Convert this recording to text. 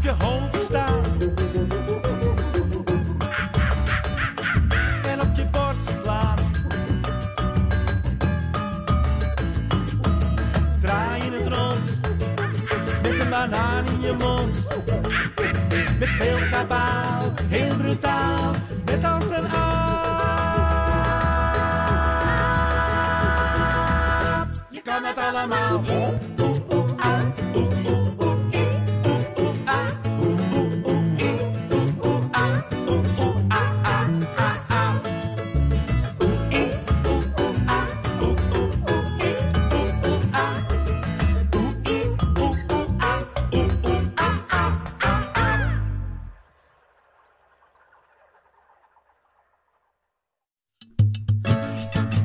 je hoofd staan. En op je borst slaan. Draai in het rond, met een banaan in je mond. Met veel kabaal, heel brutaal, net als een aap. Je kan het allemaal.